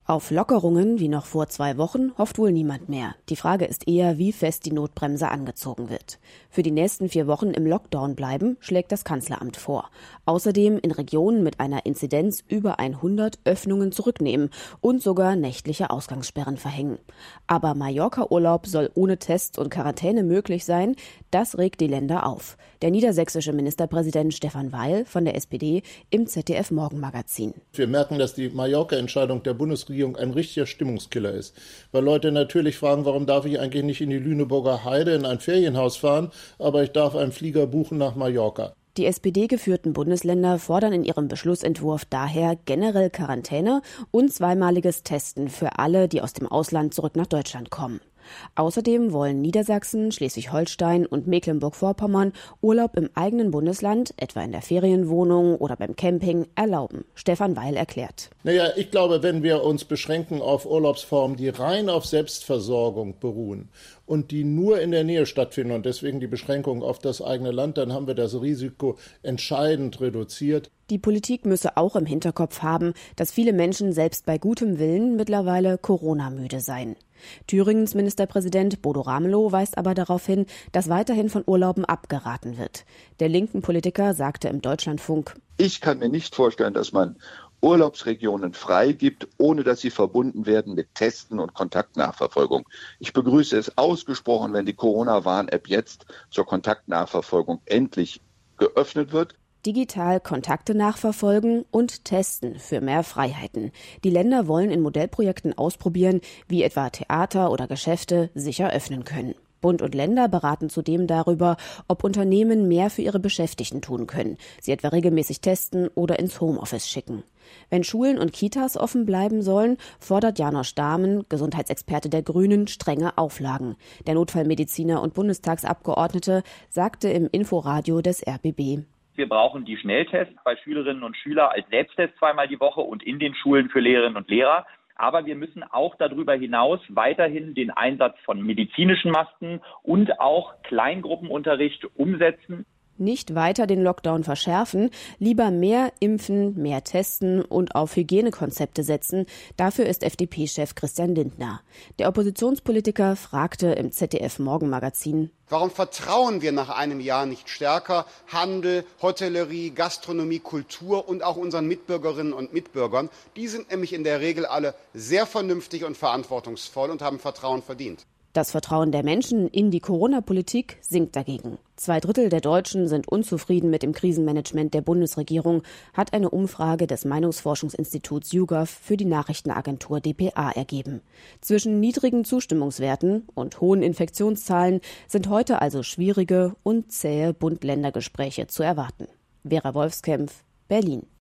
Auf Lockerungen wie noch vor 2 Wochen hofft wohl niemand mehr. Die Frage ist eher, wie fest die Notbremse angezogen wird. Für die nächsten 4 Wochen im Lockdown bleiben, schlägt das Kanzleramt vor. Außerdem in Regionen mit einer Inzidenz über 100 Öffnungen zurücknehmen und sogar nächtliche Ausgangssperren verhängen. Aber Mallorca-Urlaub soll ohne Tests und Quarantäne möglich sein. Das regt die Länder auf. Der niedersächsische Ministerpräsident Stefan Weil von der SPD im ZDF-Morgenmagazin. Wir merken, dass die Mallorca-Entscheidung der Bundesregierung ein richtiger Stimmungskiller ist. Weil Leute natürlich fragen, warum darf ich eigentlich nicht in die Lüneburger Heide in ein Ferienhaus fahren, aber ich darf einen Flieger buchen nach Mallorca. Die SPD-geführten Bundesländer fordern in ihrem Beschlussentwurf daher generell Quarantäne und zweimaliges Testen für alle, die aus dem Ausland zurück nach Deutschland kommen. Außerdem wollen Niedersachsen, Schleswig-Holstein und Mecklenburg-Vorpommern Urlaub im eigenen Bundesland, etwa in der Ferienwohnung oder beim Camping, erlauben. Stefan Weil erklärt. Ich glaube, wenn wir uns beschränken auf Urlaubsformen, die rein auf Selbstversorgung beruhen und die nur in der Nähe stattfinden und deswegen die Beschränkung auf das eigene Land, dann haben wir das Risiko entscheidend reduziert. Die Politik müsse auch im Hinterkopf haben, dass viele Menschen selbst bei gutem Willen mittlerweile Corona-müde seien. Thüringens Ministerpräsident Bodo Ramelow weist aber darauf hin, dass weiterhin von Urlauben abgeraten wird. Der linken Politiker sagte im Deutschlandfunk: Ich kann mir nicht vorstellen, dass man Urlaubsregionen freigibt, ohne dass sie verbunden werden mit Testen und Kontaktnachverfolgung. Ich begrüße es ausgesprochen, wenn die Corona-Warn-App jetzt zur Kontaktnachverfolgung endlich geöffnet wird. Digital Kontakte nachverfolgen und testen für mehr Freiheiten. Die Länder wollen in Modellprojekten ausprobieren, wie etwa Theater oder Geschäfte sicher öffnen können. Bund und Länder beraten zudem darüber, ob Unternehmen mehr für ihre Beschäftigten tun können, sie etwa regelmäßig testen oder ins Homeoffice schicken. Wenn Schulen und Kitas offen bleiben sollen, fordert Janosch Dahmen, Gesundheitsexperte der Grünen, strenge Auflagen. Der Notfallmediziner und Bundestagsabgeordnete sagte im Inforadio des RBB: Wir brauchen die Schnelltests bei Schülerinnen und Schülern als Selbsttest 2-mal die Woche und in den Schulen für Lehrerinnen und Lehrer. Aber wir müssen auch darüber hinaus weiterhin den Einsatz von medizinischen Masken und auch Kleingruppenunterricht umsetzen. Nicht weiter den Lockdown verschärfen, lieber mehr impfen, mehr testen und auf Hygienekonzepte setzen. Dafür ist FDP-Chef Christian Lindner. Der Oppositionspolitiker fragte im ZDF-Morgenmagazin: Warum vertrauen wir nach einem Jahr nicht stärker Handel, Hotellerie, Gastronomie, Kultur und auch unseren Mitbürgerinnen und Mitbürgern? Die sind nämlich in der Regel alle sehr vernünftig und verantwortungsvoll und haben Vertrauen verdient. Das Vertrauen der Menschen in die Corona-Politik sinkt dagegen. 2/3 der Deutschen sind unzufrieden mit dem Krisenmanagement der Bundesregierung, hat eine Umfrage des Meinungsforschungsinstituts YouGov für die Nachrichtenagentur dpa ergeben. Zwischen niedrigen Zustimmungswerten und hohen Infektionszahlen sind heute also schwierige und zähe Bund-Länder-Gespräche zu erwarten. Vera Wolfskämpf, Berlin.